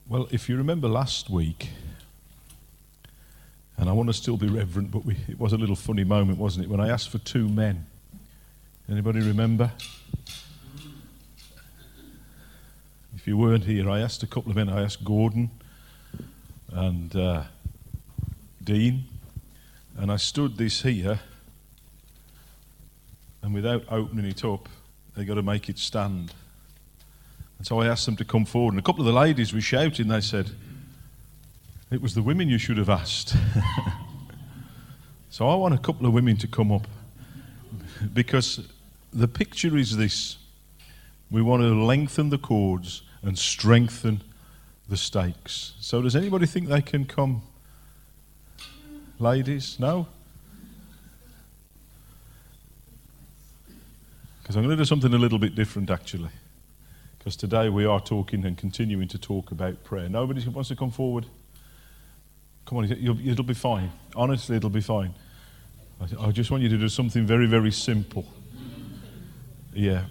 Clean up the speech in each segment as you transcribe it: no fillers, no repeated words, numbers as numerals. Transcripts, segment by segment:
Well, if you remember last week, and I want to still be reverent, but it was a little funny moment, wasn't it, when I asked for 2 men. Anybody remember? If you weren't here, I asked a couple of men. I asked Gordon and Dean, and I stood this here, and without opening it up, they got to make it stand. And so I asked them to come forward, and a couple of the ladies were shouting. They said, "It was the women you should have asked." So I want a couple of women to come up, because the picture is this: we want to lengthen the cords and strengthen the stakes. So does anybody think they can come? Ladies? No? Because I'm going to do something a little bit different, actually. Because today we are talking and continuing to talk about prayer. Nobody wants to come forward? Come on, it'll be fine. Honestly, it'll be fine. I just want you to do something very, very simple. Yeah.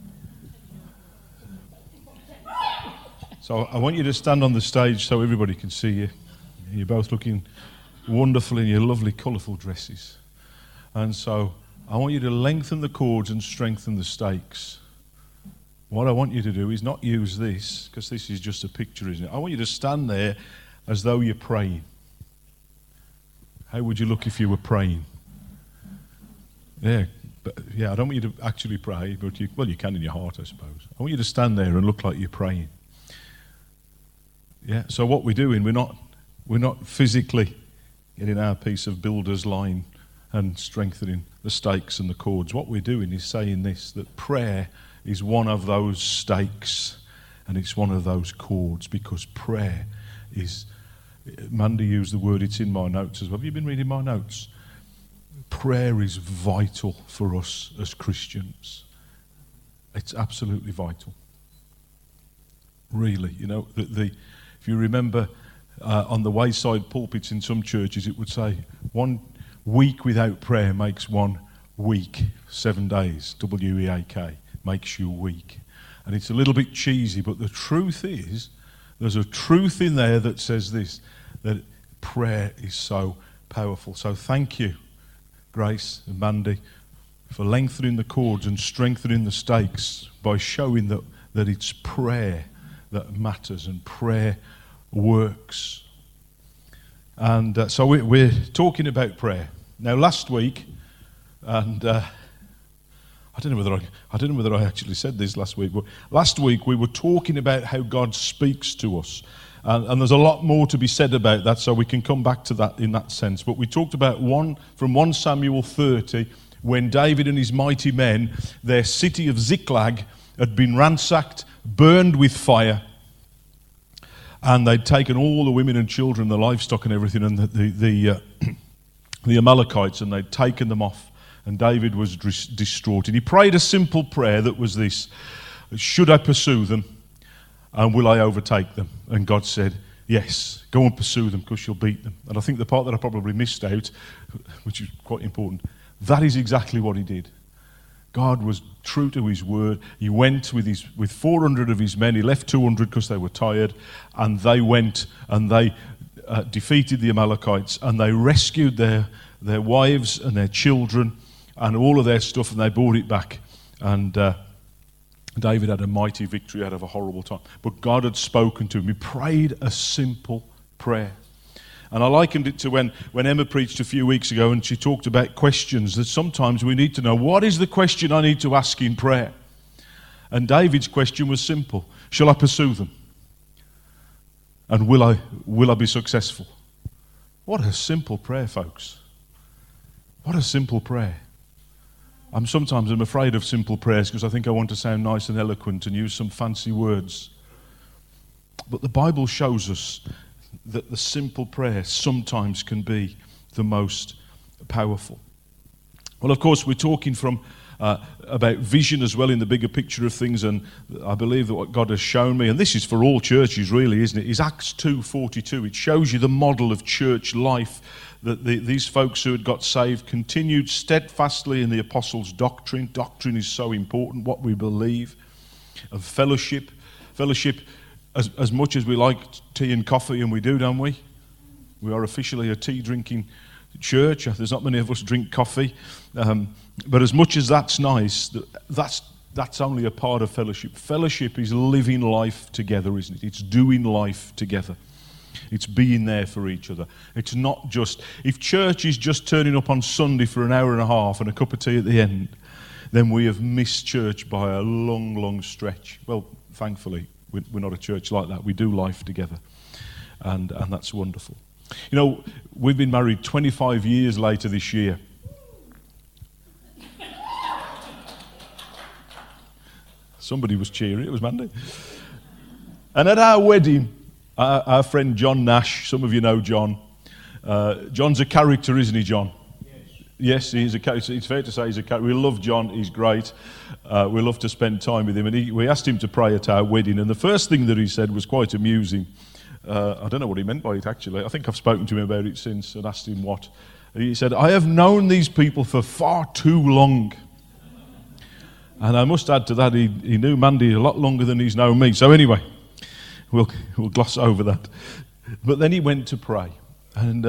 So I want you to stand on the stage so everybody can see you. You're both looking wonderful in your lovely, colourful dresses. And so I want you to lengthen the cords and strengthen the stakes. What I want you to do is not use this, because this is just a picture, isn't it? I want you to stand there as though you're praying. How would you look if you were praying? Yeah, I don't want you to actually pray, but you can in your heart, I suppose. I want you to stand there and look like you're praying. Yeah. So what we're doing, we're not physically getting our piece of builder's line and strengthening the stakes and the cords. What we're doing is saying this: that prayer is one of those stakes, and it's one of those cords, because prayer is. Mandy used the word, it's in my notes as well. Have you been reading my notes? Prayer is vital for us as Christians. It's absolutely vital. Really, if you remember on the wayside pulpits in some churches, it would say 1 week without prayer makes 1 week, 7 days, W-E-A-K, makes you weak. And it's a little bit cheesy, but the truth is, there's a truth in there that says this, that prayer is so powerful. So thank you, Grace and Mandy, for lengthening the cords and strengthening the stakes by showing that it's prayer that matters and prayer works. And so we're talking about prayer. Now last week, and I don't know whether I actually said this last week, but last week we were talking about how God speaks to us. And there's a lot more to be said about that, so we can come back to that in that sense. But we talked about from 1 Samuel 30, when David and his mighty men, their city of Ziklag, had been ransacked, burned with fire, and they'd taken all the women and children, the livestock and everything, and the Amalekites, and they'd taken them off. And David was distraught. And he prayed a simple prayer that was this: should I pursue them, and will I overtake them? And God said, yes, go and pursue them, because you'll beat them. And I think the part that I probably missed out, which is quite important, that is exactly what he did. God was true to his word. He went with 400 of his men. He left 200 because they were tired, and they went and they defeated the Amalekites, and they rescued their wives and their children and all of their stuff, and they brought it back. And David had a mighty victory out of a horrible time. But God had spoken to him. He prayed a simple prayer. And I likened it to when Emma preached a few weeks ago, and she talked about questions, that sometimes we need to know, what is the question I need to ask in prayer? And David's question was simple: shall I pursue them? And will I be successful? What a simple prayer, folks. What a simple prayer. I'm afraid of simple prayers, because I think I want to sound nice and eloquent and use some fancy words. But the Bible shows us that the simple prayer sometimes can be the most powerful. Well, of course, we're talking about vision as well in the bigger picture of things, and I believe that what God has shown me, and this is for all churches really, isn't it, is Acts 2:42. It shows you the model of church life, that these folks who had got saved continued steadfastly in the apostles' doctrine. Doctrine is so important, what we believe, of fellowship. Fellowship as much as we like tea and coffee, and we do, don't we? We are officially a tea-drinking church. There's not many of us drink coffee. But as much as that's nice, that's only a part of fellowship. Fellowship is living life together, isn't it? It's doing life together. It's being there for each other. It's not just... If church is just turning up on Sunday for an hour and a half and a cup of tea at the end, then we have missed church by a long, long stretch. Well, thankfully, we're not a church like that. We do life together. And that's wonderful. You know, we've been married 25 years later this year. Somebody was cheering. It was Mandy. And at our wedding, our friend John Nash, some of you know John. John's a character, isn't he, John? Yes, he's a character. It's fair to say he's a character. We love John. He's great. We love to spend time with him. And we asked him to pray at our wedding. And the first thing that he said was quite amusing. I don't know what he meant by it, actually. I think I've spoken to him about it since and asked him what. He said, I have known these people for far too long. And I must add to that, he knew Mandy a lot longer than he's known me. So anyway, we'll gloss over that. But then he went to pray. And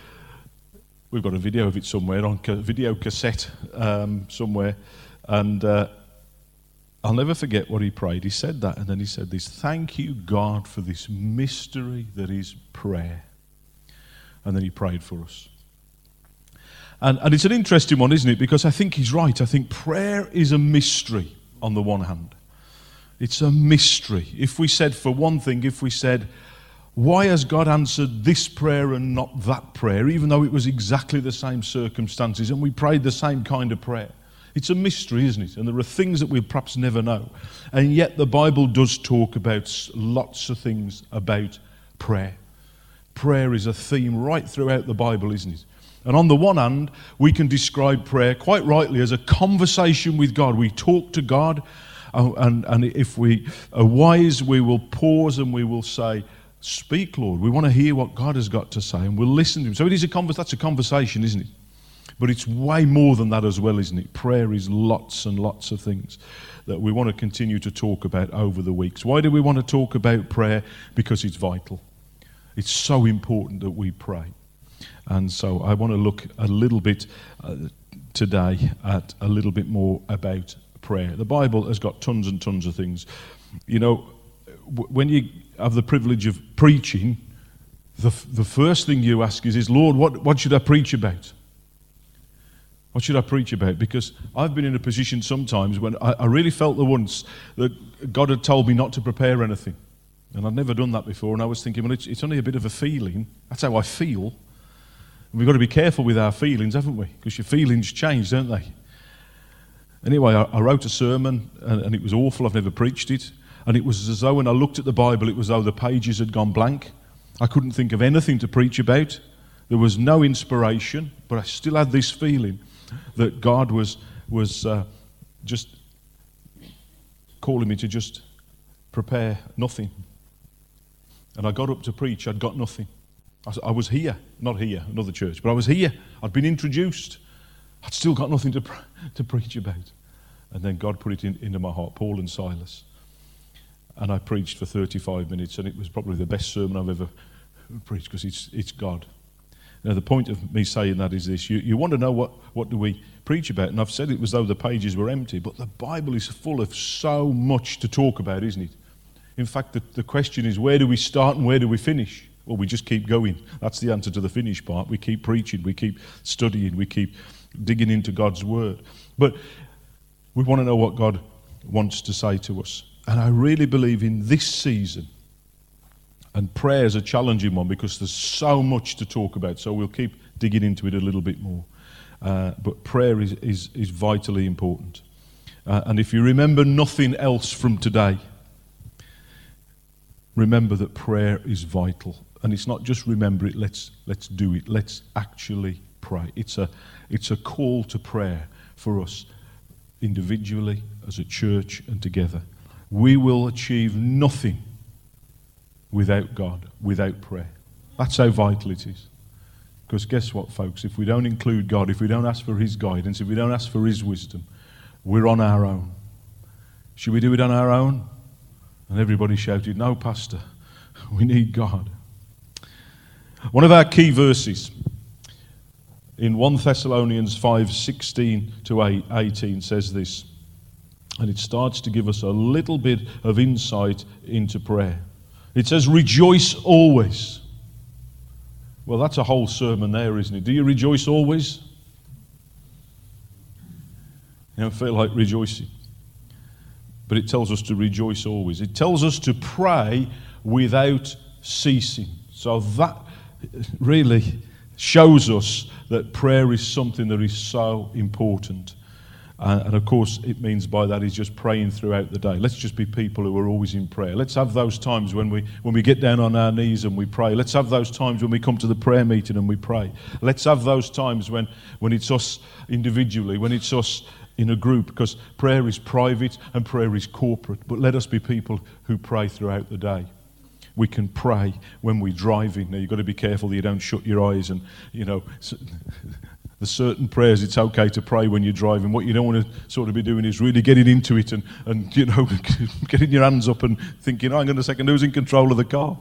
we've got a video of it somewhere, on video cassette somewhere. And I'll never forget what he prayed. He said that, and then he said this: thank you, God, for this mystery that is prayer. And then he prayed for us. And it's an interesting one, isn't it? Because I think he's right. I think prayer is a mystery on the one hand. It's a mystery. If we said, for one thing, why has God answered this prayer and not that prayer, even though it was exactly the same circumstances and we prayed the same kind of prayer? It's a mystery, isn't it? And there are things that we'll perhaps never know. And yet the Bible does talk about lots of things about prayer. Prayer is a theme right throughout the Bible, isn't it? And on the one hand, we can describe prayer quite rightly as a conversation with God. We talk to God, and if we are wise, we will pause and we will say, speak, Lord. We want to hear what God has got to say, and we'll listen to him. So that's a conversation, isn't it? But it's way more than that as well, isn't it? Prayer is lots and lots of things that we want to continue to talk about over the weeks. Why do we want to talk about prayer? Because it's vital. It's so important that we pray. And so I want to look a little bit today at a little bit more about prayer. The Bible has got tons and tons of things. You know, when you have the privilege of preaching, the first thing you ask is Lord, what should I preach about? What should I preach about? Because I've been in a position sometimes when I really felt the once that God had told me not to prepare anything. And I'd never done that before, and I was thinking, well, it's only a bit of a feeling. That's how I feel. And we've got to be careful with our feelings, haven't we? Because your feelings change, don't they? Anyway, I wrote a sermon, and it was awful. I've never preached it. And it was as though when I looked at the Bible, it was as though the pages had gone blank. I couldn't think of anything to preach about. There was no inspiration, but I still had this feeling that God was just calling me to just prepare nothing. And I got up to preach. I'd got nothing. I was here, not here, another church, but I was here. I'd been introduced. I'd still got nothing to preach about. And then God put it into my heart, Paul and Silas. And I preached for 35 minutes, and it was probably the best sermon I've ever preached, because it's God. Now, the point of me saying that is this. You want to know what do we preach about? And I've said it as though the pages were empty, but the Bible is full of so much to talk about, isn't it? In fact, the question is, where do we start and where do we finish? Well, we just keep going. That's the answer to the finish part. We keep preaching, we keep studying, we keep digging into God's word. But we want to know what God wants to say to us. And I really believe in this season, and prayer is a challenging one because there's so much to talk about, so we'll keep digging into it a little bit more. But prayer is vitally important. And if you remember nothing else from today, remember that prayer is vital. And it's not just remember it, let's do it. Let's actually pray. It's a call to prayer for us individually, as a church, and together. We will achieve nothing without God, without prayer. That's how vital it is. Because guess what, folks? If we don't include God, if we don't ask for his guidance, if we don't ask for his wisdom, we're on our own. Should we do it on our own? And everybody shouted, "No, Pastor, we need God." One of our key verses in 1 Thessalonians 5:16 to 18 says this, and it starts to give us a little bit of insight into prayer. It says, "Rejoice always." Well, that's a whole sermon there, isn't it? Do you rejoice always? You don't feel like rejoicing. But it tells us to rejoice always. It tells us to pray without ceasing. So that really shows us that prayer is something that is so important. And of course, it means by that is just praying throughout the day. Let's just be people who are always in prayer. Let's have those times when we get down on our knees and we pray. Let's have those times when we come to the prayer meeting and we pray. Let's have those times when it's us individually, when it's us in a group, because prayer is private and prayer is corporate. But let us be people who pray throughout the day. We can pray when we're driving. Now, you've got to be careful that you don't shut your eyes and, there's certain prayers it's okay to pray when you're driving. What you don't want to sort of be doing is really getting into it and getting your hands up and thinking, hang on a second, who's in control of the car?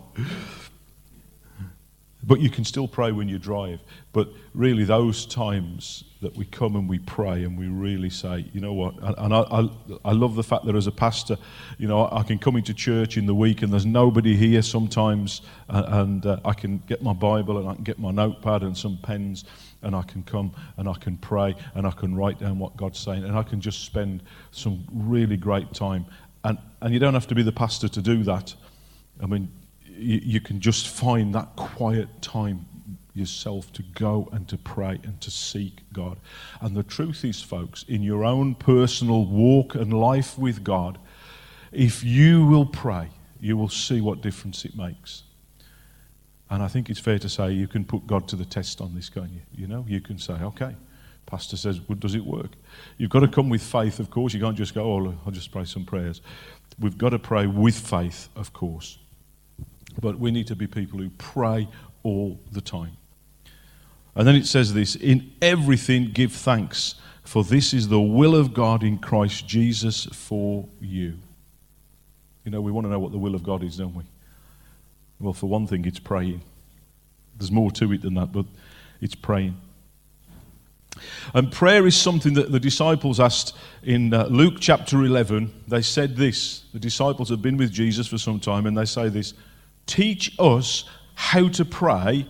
But you can still pray when you drive. But really those times that we come and we pray and we really say, you know what, and I love the fact that as a pastor, I can come into church in the week and there's nobody here sometimes, and I can get my Bible and I can get my notepad and some pens, and I can come and I can pray and I can write down what God's saying, and I can just spend some really great time. And you don't have to be the pastor to do that. I mean, you can just find that quiet time yourself to go and to pray and to seek God. And the truth is, folks, in your own personal walk and life with God, if you will pray, you will see what difference it makes. And I think it's fair to say you can put God to the test on this, can't you? You can say, okay, pastor says, well, does it work? You've got to come with faith, of course. You can't just go, oh, I'll just pray some prayers. We've got to pray with faith, of course. But we need to be people who pray all the time. And then it says this, in everything give thanks, for this is the will of God in Christ Jesus for you. We want to know what the will of God is, don't we? Well, for one thing, it's praying. There's more to it than that, but it's praying. And prayer is something that the disciples asked in Luke chapter 11. They said this. The disciples have been with Jesus for some time, and they say this, teach us how to pray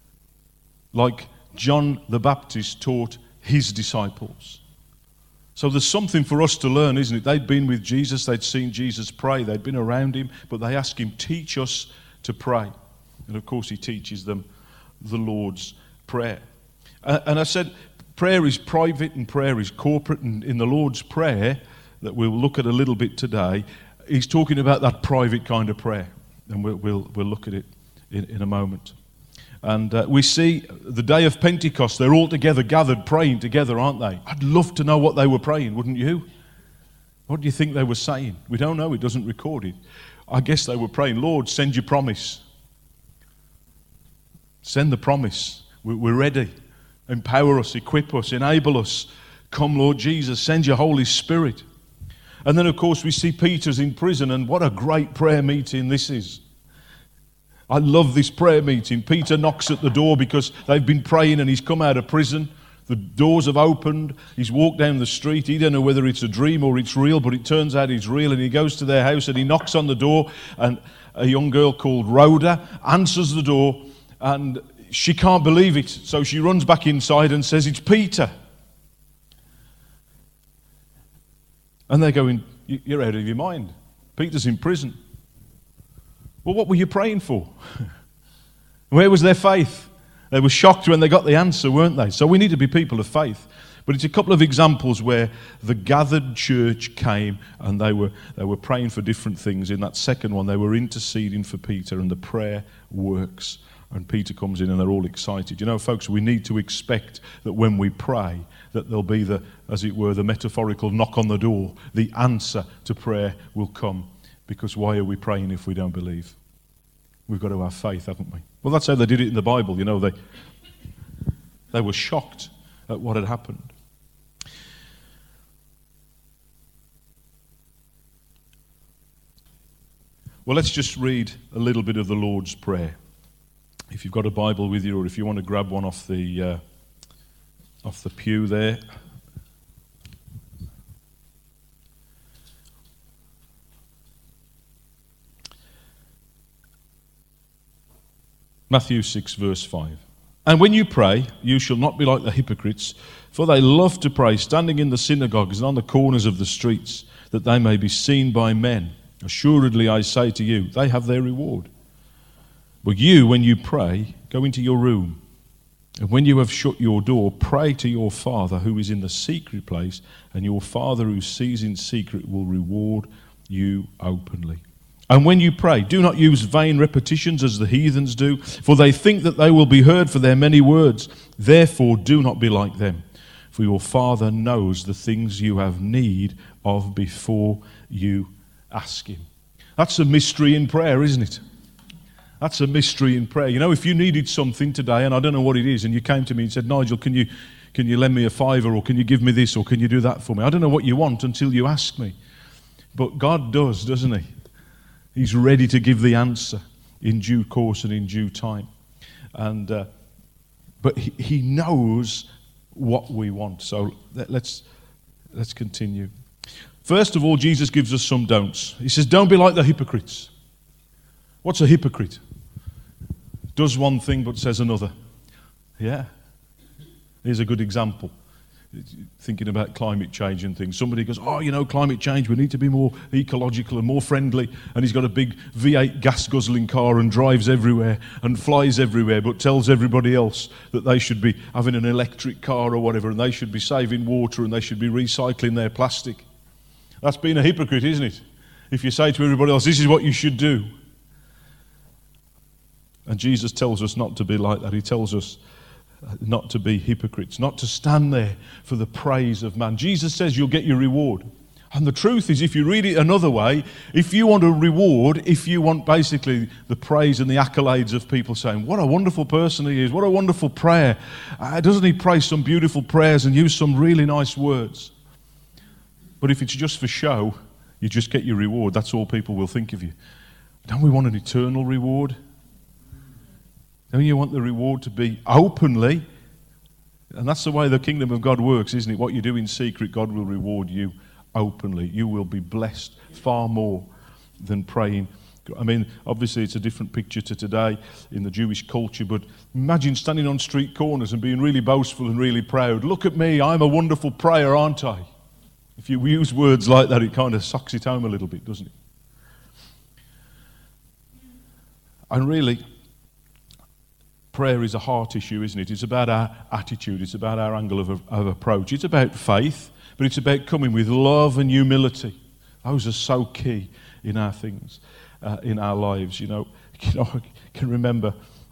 like John the Baptist taught his disciples. So there's something for us to learn, isn't it? They'd been with Jesus, they'd seen Jesus pray, they'd been around him, but they asked him, teach us to pray. And of course he teaches them the Lord's Prayer. And I said prayer is private and prayer is corporate, and in the Lord's Prayer that we'll look at a little bit today, he's talking about that private kind of prayer, and we'll look at it in a moment. And we see the day of Pentecost, they're all together, gathered, praying together, aren't they? I'd love to know what they were praying, wouldn't you? What do you think they were saying? We don't know, it doesn't record it. I guess they were praying, Lord, send your promise. Send the promise. We're ready. Empower us, equip us, enable us. Come, Lord Jesus, send your Holy Spirit. And then, of course, we see Peter's in prison, and what a great prayer meeting this is. I love this prayer meeting. Peter knocks at the door because they've been praying and he's come out of prison. The doors have opened. He's walked down the street. He don't know whether it's a dream or it's real, but it turns out it's real. And he goes to their house and he knocks on the door, and a young girl called Rhoda answers the door, and she can't believe it. So she runs back inside and says, it's Peter. And they're going, you're out of your mind. Peter's in prison. Well, what were you praying for? Where was their faith? They were shocked when they got the answer, weren't they? So we need to be people of faith. But it's a couple of examples where the gathered church came and they were praying for different things. In that second one, they were interceding for Peter, and the prayer works. And Peter comes in and they're all excited. Folks, we need to expect that when we pray, that there'll be as it were, the metaphorical knock on the door. The answer to prayer will come. Because why are we praying if we don't believe? We've got to have faith, haven't we? Well, that's how they did it in the Bible. They were shocked at what had happened. Well, let's just read a little bit of the Lord's Prayer. If you've got a Bible with you, or if you want to grab one off the pew there. Matthew 6, verse 5. And when you pray, you shall not be like the hypocrites, for they love to pray, standing in the synagogues and on the corners of the streets, that they may be seen by men. Assuredly, I say to you, they have their reward. But you, when you pray, go into your room, and when you have shut your door, pray to your Father who is in the secret place, and your Father who sees in secret will reward you openly. And when you pray, do not use vain repetitions as the heathens do, for they think that they will be heard for their many words. Therefore, do not be like them, for your Father knows the things you have need of before you ask him. That's a mystery in prayer, isn't it? That's a mystery in prayer. You know, if you needed something today, and I don't know what it is, and you came to me and said, Nigel, can you lend me a fiver, or can you give me this, or can you do that for me? I don't know what you want until you ask me. But God does, doesn't he? He's ready to give the answer in due course and in due time. And but he knows what we want. So let's continue. First of all, Jesus gives us some don'ts. He says, don't be like the hypocrites. What's a hypocrite? Does one thing but says another. Yeah. Here's a good example. Thinking about climate change and things. Somebody goes, oh, you know, climate change, we need to be more ecological and more friendly. And he's got a big V8 gas-guzzling car and drives everywhere and flies everywhere, but tells everybody else that they should be having an electric car or whatever, and they should be saving water and they should be recycling their plastic. That's being a hypocrite, isn't it? If you say to everybody else, this is what you should do. And Jesus tells us not to be like that. He tells us not to be hypocrites, not to stand there for the praise of man. Jesus says you'll get your reward. And the truth is, if you read it another way, if you want a reward, if you want basically the praise and the accolades of people saying, what a wonderful person he is, what a wonderful prayer. Doesn't he pray some beautiful prayers and use some really nice words? But if it's just for show, you just get your reward. That's all people will think of you. Don't we want an eternal reward? Don't you want the reward to be openly? And that's the way the kingdom of God works, isn't it? What you do in secret, God will reward you openly. You will be blessed far more than praying. I mean, obviously it's a different picture to today in the Jewish culture, but imagine standing on street corners and being really boastful and really proud. Look at me, I'm a wonderful prayer, aren't I? If you use words like that, it kind of sucks it home a little bit, doesn't it? And really, prayer is a heart issue, isn't it? It's about our attitude. It's about our angle of approach. It's about faith, but it's about coming with love and humility. Those are so key in our things, in our lives. You know, I can remember,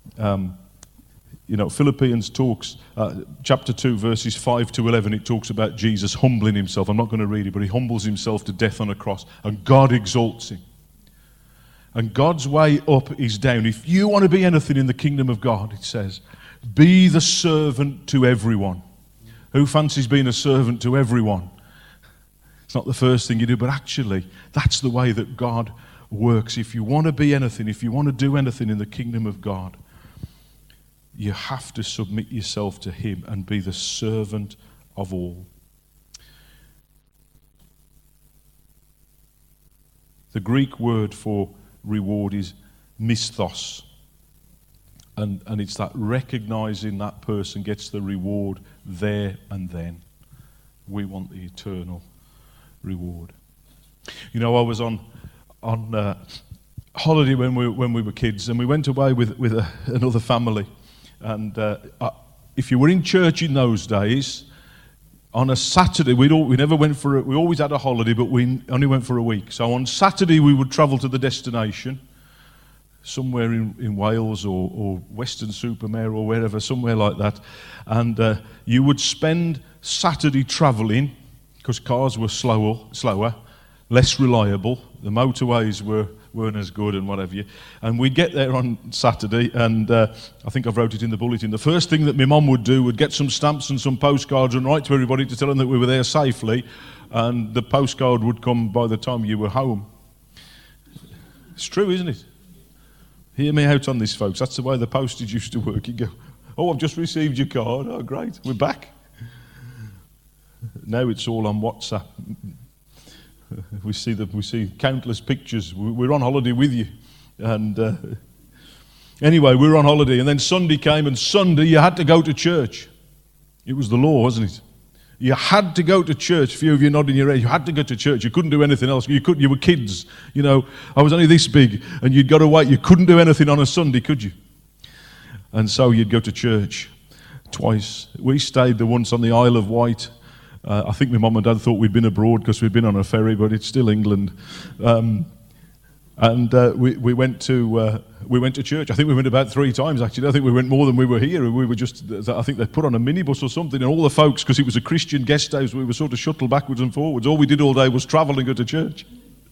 Philippians talks, chapter 2, verses 5 to 11, it talks about Jesus humbling himself. I'm not going to read it, but he humbles himself to death on a cross, and God exalts him. And God's way up is down. If you want to be anything in the kingdom of God, it says, be the servant to everyone. Who fancies being a servant to everyone? It's not the first thing you do, but actually, that's the way that God works. If you want to be anything, if you want to do anything in the kingdom of God, you have to submit yourself to him and be the servant of all. The Greek word for reward is misthos, and it's that recognizing that person gets the reward there and then. We want the eternal reward. You know, I was on holiday when we were kids, and we went away with another family. And if you were in church in those days, on a Saturday, we always had a holiday, but we only went for a week. So on Saturday, we would travel to the destination, somewhere in Wales or Weston-super-Mare or wherever, somewhere like that. And you would spend Saturday travelling, because cars were slower, less reliable. The motorways weren't as good and whatever. And we'd get there on Saturday, and I think I've wrote it in the bulletin. The first thing that my mum would do would get some stamps and some postcards and write to everybody to tell them that we were there safely, and the postcard would come by the time you were home. It's true, isn't it? Hear me out on this, folks. That's the way the postage used to work. You go, oh, I've just received your card. Oh, great, we're back. Now it's all on WhatsApp. We see countless pictures. We're on holiday with you. And anyway, we were on holiday. And then Sunday came, and Sunday you had to go to church. It was the law, wasn't it? You had to go to church. A few of you nodding your head. You had to go to church. You couldn't do anything else. You were kids. You know, I was only this big, and you'd got to wait. You couldn't do anything on a Sunday, could you? And so you'd go to church twice. We stayed the once on the Isle of Wight. I think my mum and dad thought we'd been abroad because we'd been on a ferry, but it's still England. We went to church. I think we went about 3 times, actually. I think we went more than we were here. We were just, I think they put on a minibus or something, and all the folks, because it was a Christian guest house, we were sort of shuttled backwards and forwards. All we did all day was travel and go to church.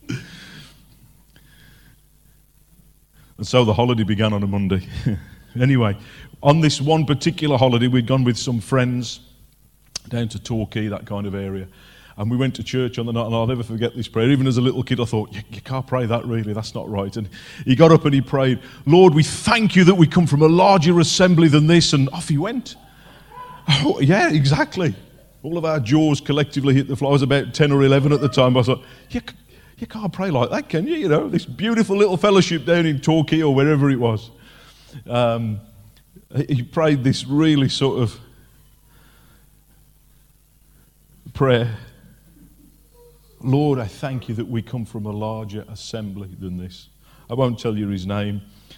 And so the holiday began on a Monday. Anyway, on this one particular holiday, we'd gone with some friends down to Torquay, that kind of area. And we went to church on the night, and I'll never forget this prayer. Even as a little kid, I thought, you can't pray that really, that's not right. And he got up and he prayed, Lord, we thank you that we come from a larger assembly than this, and off he went. Oh, yeah, exactly. All of our jaws collectively hit the floor. I was about 10 or 11 at the time. I thought, you can't pray like that, can you? You know, this beautiful little fellowship down in Torquay or wherever it was. He prayed this really sort of prayer. Lord, I thank you that we come from a larger assembly than this. I won't tell you his name.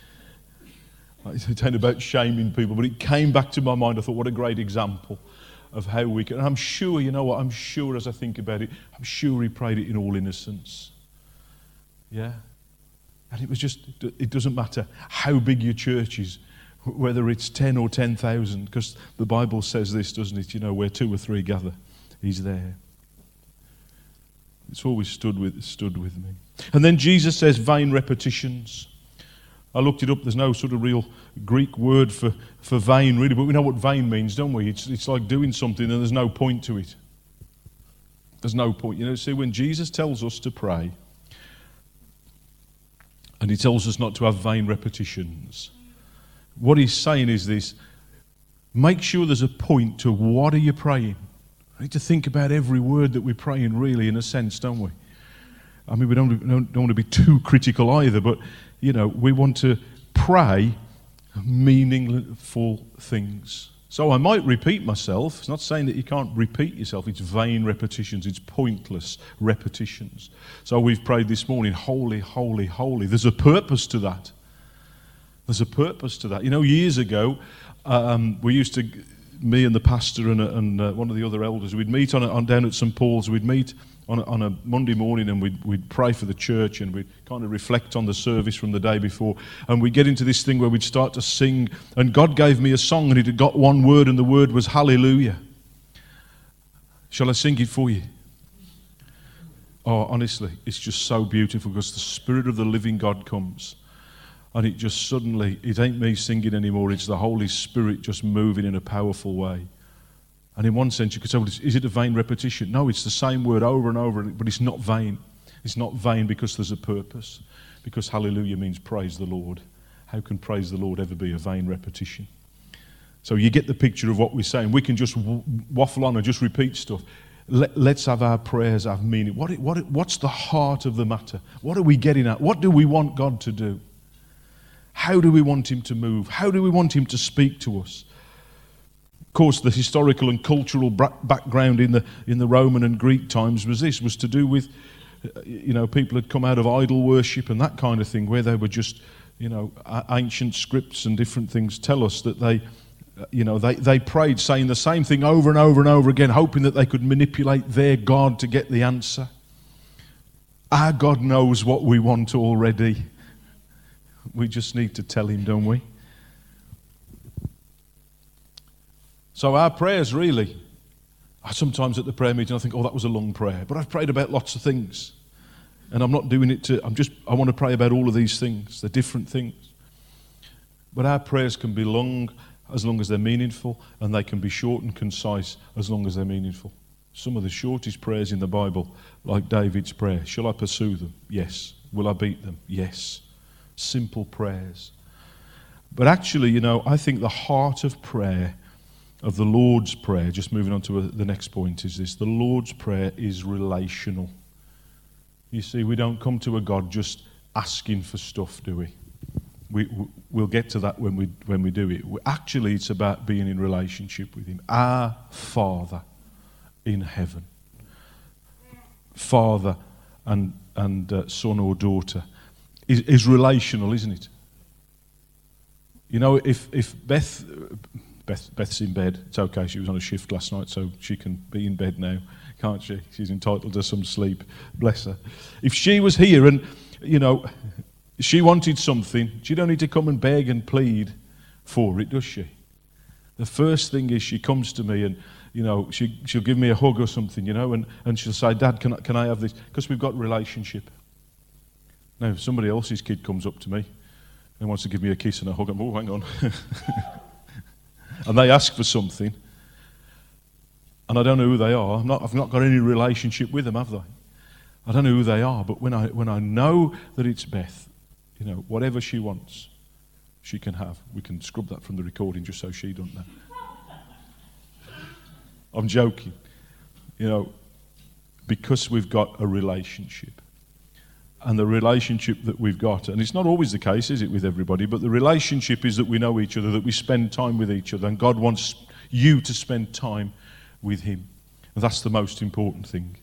It ain't about shaming people, but it came back to my mind. I thought, what a great example of how we can. And I'm sure, you know what, I'm sure as I think about it, I'm sure he prayed it in all innocence. Yeah? And it was just, it doesn't matter how big your church is, whether it's 10 or 10,000, because the Bible says this, doesn't it? You know, where 2 or 3 gather, he's there. It's always stood with me. And then Jesus says vain repetitions. I looked it up. There's no sort of real Greek word for vain, really, but we know what vain means, don't we? It's like doing something and there's no point to it. There's no point. You know, see, when Jesus tells us to pray, and he tells us not to have vain repetitions, what he's saying is this: make sure there's a point to what are you praying. We need to think about every word that we're praying, really, in a sense, don't we? I mean, we don't want to be too critical either, but, you know, we want to pray meaningful things. So I might repeat myself. It's not saying that you can't repeat yourself. It's vain repetitions. It's pointless repetitions. So we've prayed this morning, holy, holy, holy. There's a purpose to that. There's a purpose to that. You know, years ago, we used to... me and the pastor and one of the other elders, we'd meet on down at St. Paul's. We'd meet on a Monday morning, and we'd pray for the church, and we'd kind of reflect on the service from the day before. And we'd get into this thing where we'd start to sing. And God gave me a song, and it had got one word, and the word was hallelujah. Shall I sing it for you? Oh, honestly, it's just so beautiful, because the Spirit of the living God comes. And it just suddenly, it ain't me singing anymore, it's the Holy Spirit just moving in a powerful way. And in one sense you could say, well, is it a vain repetition? No, it's the same word over and over, but it's not vain. It's not vain because there's a purpose. Because hallelujah means praise the Lord. How can praise the Lord ever be a vain repetition? So you get the picture of what we're saying. We can just waffle on and just repeat stuff. Let's have our prayers have meaning. What's the heart of the matter? What are we getting at? What do we want God to do? How do we want him to move? How do we want him to speak to us? Of course, the historical and cultural background in the Roman and Greek times was to do with, you know, people had come out of idol worship and that kind of thing, where they were just, you know, ancient scripts and different things tell us that they prayed saying the same thing over and over and over again, hoping that they could manipulate their God to get the answer. Our God knows what we want already. We just need to tell him, don't we? So our prayers really, sometimes at the prayer meeting I think, oh, that was a long prayer. But I've prayed about lots of things. And I'm not doing it I want to pray about all of these things. They're different things. But our prayers can be long as they're meaningful, and they can be short and concise as long as they're meaningful. Some of the shortest prayers in the Bible, like David's prayer, shall I pursue them? Yes. Will I beat them? Yes. Simple prayers. But actually, I think the heart of prayer, of the Lord's Prayer, just moving on to the next point, is this. The Lord's Prayer is relational. You see, we don't come to a God just asking for stuff, do we? We'll get to that when we do it. Actually, it's about being in relationship with Him. Our Father in heaven. Father and son or daughter is relational, isn't it? If Beth's in bed, it's okay. She was on a shift last night, so she can be in bed now, can't she? She's entitled to some sleep. Bless her. If she was here and, she wanted something, she don't need to come and beg and plead for it, does she? The first thing is she comes to me and, she'll give me a hug or something, and she'll say, Dad, can I have this? Because we've got a relationship. Now, if somebody else's kid comes up to me and wants to give me a kiss and a hug, I'm, hang on. And they ask for something, and I don't know who they are. I've not got any relationship with them, have I? I don't know who they are, but when I know that it's Beth, whatever she wants, she can have. We can scrub that from the recording just so she don't know. I'm joking. Because we've got a relationship. And the relationship that we've got, and it's not always the case, is it, with everybody, but the relationship is that we know each other, that we spend time with each other, and God wants you to spend time with Him. And that's the most important thing.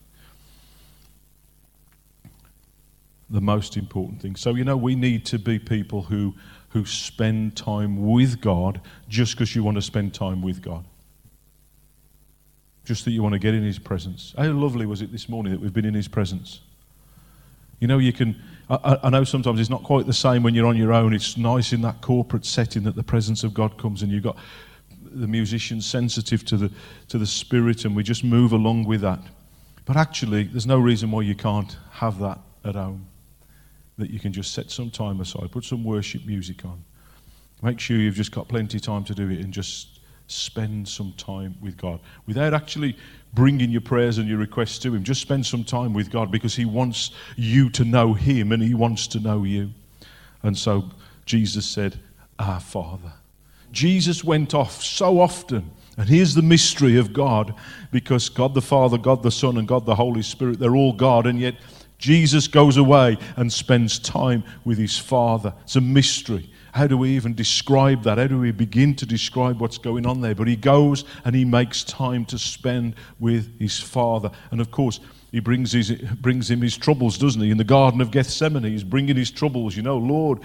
The most important thing. So, we need to be people who spend time with God just because you want to spend time with God. Just that you want to get in His presence. How lovely was it this morning that we've been in His presence? You can, I know sometimes it's not quite the same when you're on your own. It's nice in that corporate setting that the presence of God comes and you've got the musicians sensitive to the Spirit, and we just move along with that. But actually, there's no reason why you can't have that at home. That you can just set some time aside, put some worship music on. Make sure you've just got plenty of time to do it and just spend some time with God. Without actually bringing your prayers and your requests to Him, just spend some time with God because He wants you to know Him and He wants to know you. And so Jesus said, Our Father. Jesus went off so often, and here's the mystery of God, because God the Father, God the Son, and God the Holy Spirit, they're all God, and yet Jesus goes away and spends time with His Father. It's a mystery. How do we even describe that? How do we begin to describe what's going on there? But He goes and He makes time to spend with His Father. And of course, He brings Him His troubles, doesn't He? In the Garden of Gethsemane, He's bringing His troubles. Lord,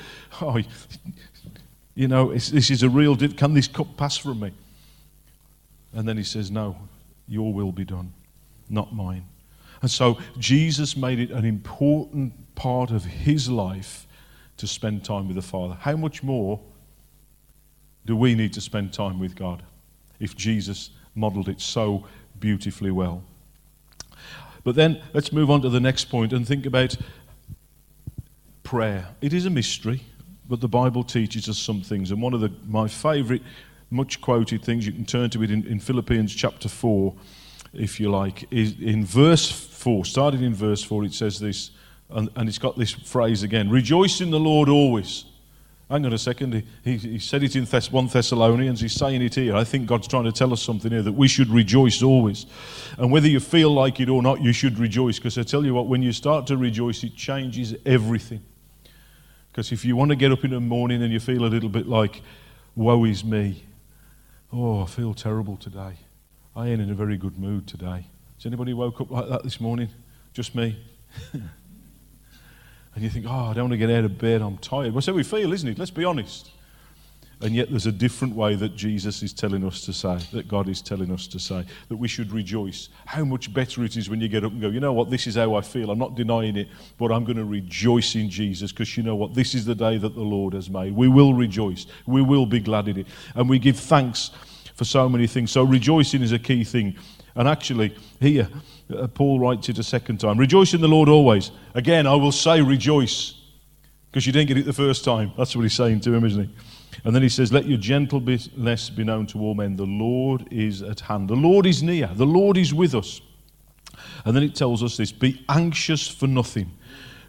this is a real, can this cup pass from me? And then He says, no, your will be done, not mine. And so Jesus made it an important part of His life to spend time with the Father. How much more do we need to spend time with God if Jesus modelled it so beautifully well? But then let's move on to the next point and think about prayer. It is a mystery, but the Bible teaches us some things. And one of my favourite, much quoted things, you can turn to it in Philippians chapter 4, if you like, is in verse 4. Starting in verse 4, it says this, and it's got this phrase again, rejoice in the Lord always. Hang on a second, he said it in 1 Thessalonians, he's saying it here. I think God's trying to tell us something here, that we should rejoice always. And whether you feel like it or not, you should rejoice, because I tell you what, when you start to rejoice, it changes everything. Because if you want to get up in the morning and you feel a little bit like, woe is me, oh, I feel terrible today, I ain't in a very good mood today. Has anybody woke up like that this morning? Just me? And you think, oh, I don't want to get out of bed, I'm tired. Well, so we feel, isn't it? Let's be honest. And yet there's a different way that Jesus is telling us to say, that God is telling us to say, that we should rejoice. How much better it is when you get up and go, you know what, this is how I feel. I'm not denying it, but I'm going to rejoice in Jesus, because you know what, this is the day that the Lord has made. We will rejoice. We will be glad in it. And we give thanks for so many things. So rejoicing is a key thing. And actually, here, Paul writes it a second time. Rejoice in the Lord always. Again, I will say rejoice, because you didn't get it the first time. That's what he's saying to him, isn't he? And then he says, let your gentleness be known to all men. The Lord is at hand. The Lord is near. The Lord is with us. And then it tells us this, be anxious for nothing.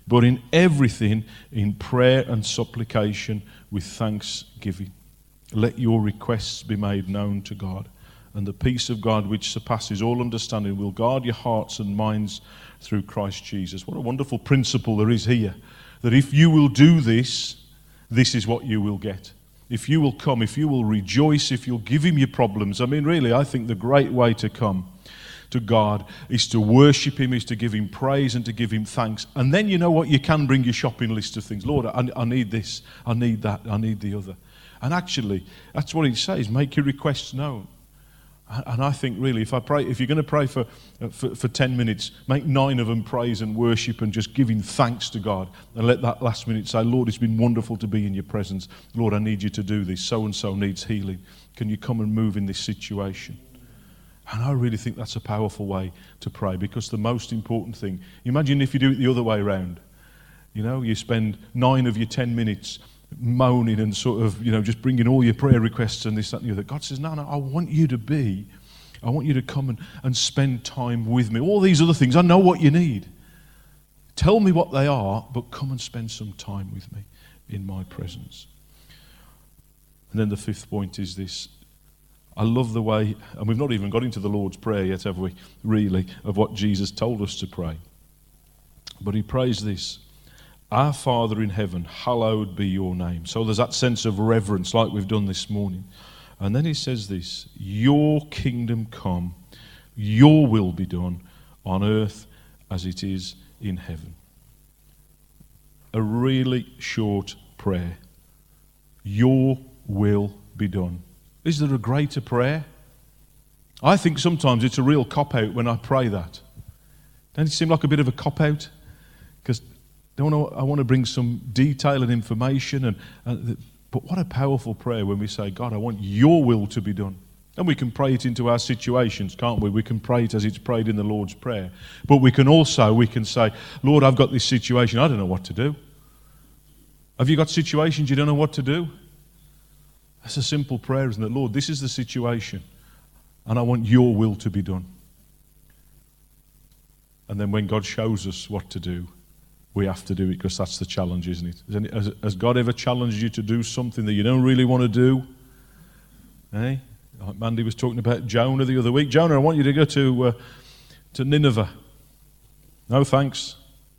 But in everything, in prayer and supplication with thanksgiving, let your requests be made known to God. And the peace of God, which surpasses all understanding, will guard your hearts and minds through Christ Jesus. What a wonderful principle there is here. That if you will do this, this is what you will get. If you will come, if you will rejoice, if you'll give him your problems. I mean, really, I think the great way to come to God is to worship him, is to give him praise and to give him thanks. And then you know what? You can bring your shopping list of things. Lord, I need this, I need that, I need the other. And actually, that's what he says, make your requests known. And I think really, if you're going to pray for 10 minutes, make 9 of them praise and worship and just giving thanks to God. And let that last minute say, Lord, it's been wonderful to be in your presence. Lord, I need you to do this. So-and-so needs healing. Can you come and move in this situation? And I really think that's a powerful way to pray, because the most important thing, imagine if you do it the other way around. You know, you spend 9 of your 10 minutes moaning and sort of, just bringing all your prayer requests and this, that, and the other. God says, no, I want you to come and spend time with me. All these other things, I know what you need. Tell me what they are, but come and spend some time with me in my presence. And then the 5th point is this. I love the way, and we've not even got into the Lord's Prayer yet, have we, really, of what Jesus told us to pray. But he prays this. Our Father in heaven, hallowed be your name. So there's that sense of reverence like we've done this morning. And then he says this, your kingdom come, your will be done on earth as it is in heaven. A really short prayer. Your will be done. Is there a greater prayer? I think sometimes it's a real cop-out when I pray that. Doesn't it seem like a bit of a cop-out? Because I want to bring some detail and information, but what a powerful prayer when we say, God, I want your will to be done. And we can pray it into our situations, can't we? We can pray it as it's prayed in the Lord's Prayer. But we can say, Lord, I've got this situation, I don't know what to do. Have you got situations you don't know what to do? That's a simple prayer, isn't it? Lord, this is the situation, and I want your will to be done. And then when God shows us what to do, we have to do it, because that's the challenge, isn't it? Has God ever challenged you to do something that you don't really want to do? Eh? Like Mandy was talking about Jonah the other week. Jonah, I want you to go to Nineveh. No thanks.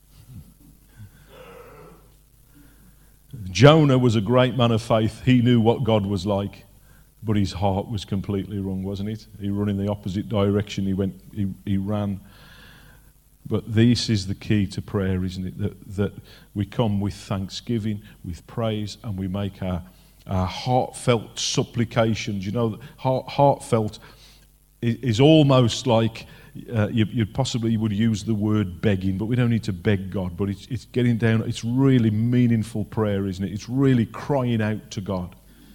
Jonah was a great man of faith. He knew what God was like, but his heart was completely wrong, wasn't it? He ran in the opposite direction. He ran. But this is the key to prayer, isn't it? That we come with thanksgiving, with praise, and we make our heartfelt supplications. Heartfelt is almost like you possibly would use the word begging, but we don't need to beg God. But it's getting down. It's really meaningful prayer, isn't it? It's really crying out to God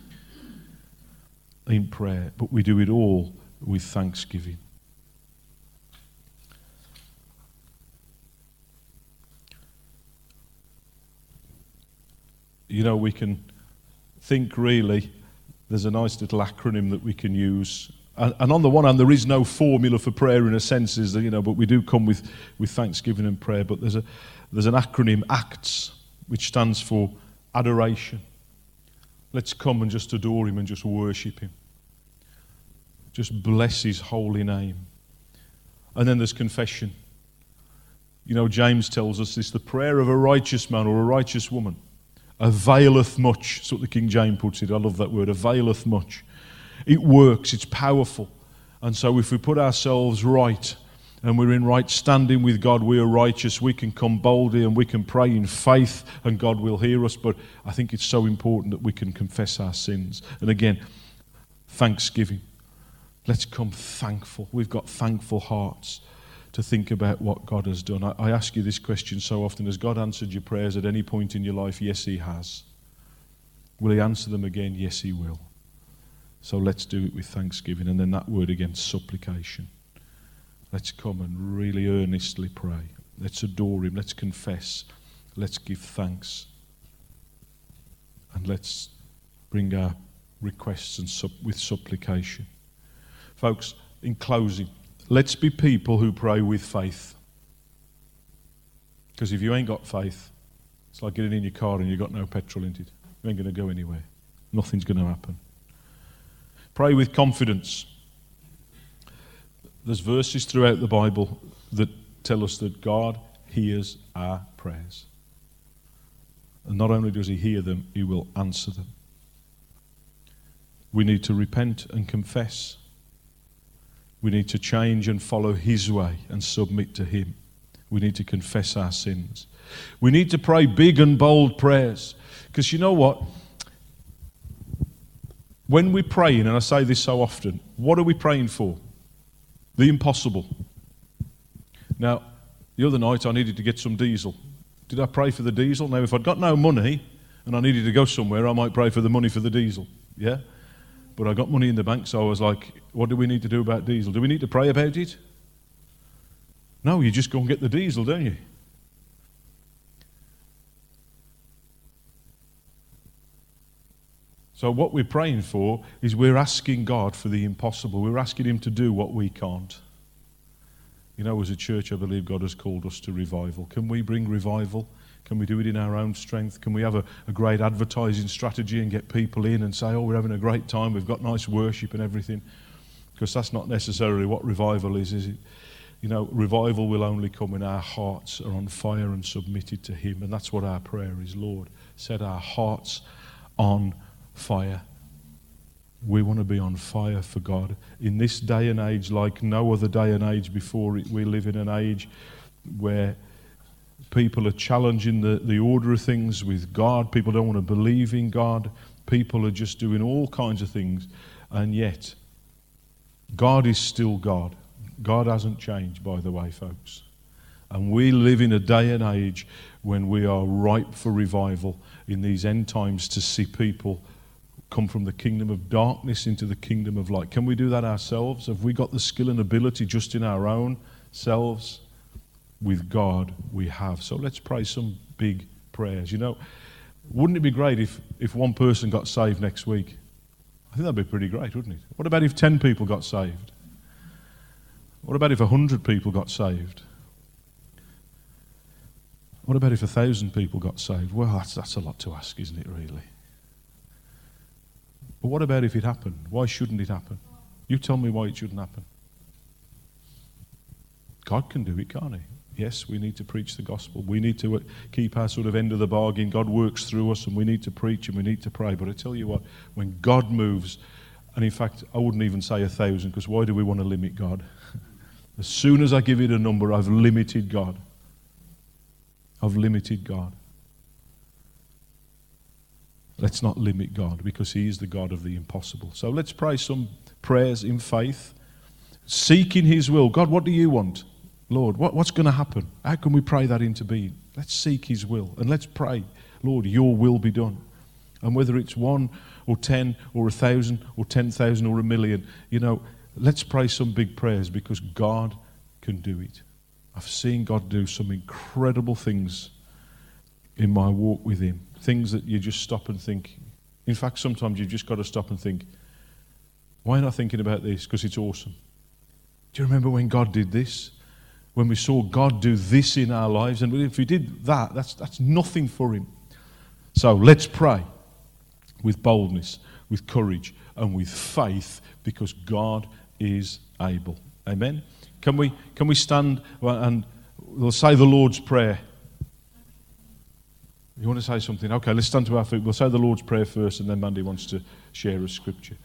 in prayer. But we do it all with thanksgiving. We can think really, there's a nice little acronym that we can use. And on the one hand, there is no formula for prayer in a sense, but we do come with thanksgiving and prayer. But there's an acronym, ACTS, which stands for adoration. Let's come and just adore him and just worship him. Just bless his holy name. And then there's confession. James tells us this, the prayer of a righteous man or a righteous woman availeth much. That's what the King James puts it. I love that word, availeth much. It works, it's powerful. And so if we put ourselves right and we're in right standing with God, we are righteous, we can come boldly and we can pray in faith and God will hear us. But I think it's so important that we can confess our sins. And again, thanksgiving. Let's come thankful. We've got thankful hearts to think about what God has done. I ask you this question so often. Has God answered your prayers at any point in your life? Yes, he has. Will he answer them again? Yes, he will. So let's do it with thanksgiving. And then that word again, supplication. Let's come and really earnestly pray. Let's adore him. Let's confess. Let's give thanks. And let's bring our requests with supplication. Folks, in closing, let's be people who pray with faith. Because if you ain't got faith, it's like getting in your car and you've got no petrol in it. You ain't going to go anywhere. Nothing's going to happen. Pray with confidence. There's verses throughout the Bible that tell us that God hears our prayers. And not only does he hear them, he will answer them. We need to repent and confess. We need to change and follow his way and submit to him. We need to confess our sins. We need to pray big and bold prayers. Because you know what? When we're praying, and I say this so often, what are we praying for? The impossible. Now, the other night I needed to get some diesel. Did I pray for the diesel? Now, if I'd got no money and I needed to go somewhere, I might pray for the money for the diesel. Yeah? But I got money in the bank, so I was like, what do we need to do about diesel? Do we need to pray about it? No, you just go and get the diesel, don't you? So what we're praying for is we're asking God for the impossible. We're asking him to do what we can't. You know, as a church, I believe God has called us to revival. Can we bring revival? Can we do it in our own strength? Can we have a great advertising strategy and get people in and say, oh, we're having a great time, we've got nice worship and everything? Because that's not necessarily what revival is it? You know, revival will only come when our hearts are on fire and submitted to him. And that's what our prayer is, Lord. Set our hearts on fire. We want to be on fire for God. In this day and age, like no other day and age before it, we live in an age where people are challenging the order of things with God. People don't want to believe in God. People are just doing all kinds of things. And yet, God is still God. God hasn't changed, by the way, folks. And we live in a day and age when we are ripe for revival in these end times to see people come from the kingdom of darkness into the kingdom of light. Can we do that ourselves? Have we got the skill and ability just in our own selves? With God, we have. So let's pray some big prayers. You know, wouldn't it be great if one person got saved next week? I think that'd be pretty great, wouldn't it? What about if 10 people got saved? What about if 100 people got saved? What about if 1,000 people got saved? Well, that's a lot to ask, isn't it, really? But what about if it happened? Why shouldn't it happen? You tell me why it shouldn't happen. God can do it, can't he? Yes, we need to preach the gospel. We need to keep our sort of end of the bargain. God works through us and we need to preach and we need to pray. But I tell you what, when God moves, and in fact, I wouldn't even say 1,000, because why do we want to limit God? As soon as I give it a number, I've limited God. I've limited God. Let's not limit God, because he is the God of the impossible. So let's pray some prayers in faith, seeking his will. God, what do you want? Lord, what's going to happen? How can we pray that into being? Let's seek his will and let's pray, Lord, your will be done. And whether it's 1 or 10 or 1,000 or 10,000 or 1,000,000, you know, let's pray some big prayers, because God can do it. I've seen God do some incredible things in my walk with him. Things that you just stop and think. In fact, sometimes you've just got to stop and think, why am I thinking about this? Because it's awesome. Do you remember when God did this? When we saw God do this in our lives? And if we did that, that's nothing for him. So let's pray with boldness, with courage, and with faith, because God is able. Amen? Can we stand and we'll say the Lord's Prayer? You want to say something? Okay, let's stand to our feet. We'll say the Lord's Prayer first, and then Mandy wants to share a scripture.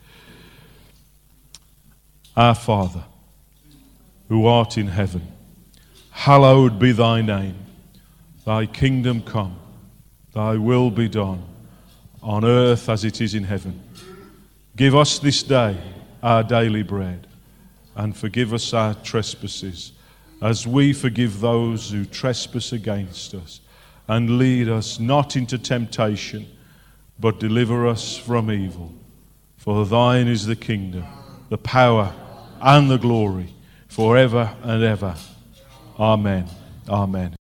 Our Father, who art in heaven, hallowed be thy name. Thy kingdom come, thy will be done, on earth as it is in heaven. Give us this day our daily bread, and forgive us our trespasses, as we forgive those who trespass against us. And lead us not into temptation, but deliver us from evil. For thine is the kingdom, the power, and the glory, forever and ever. Amen. Amen.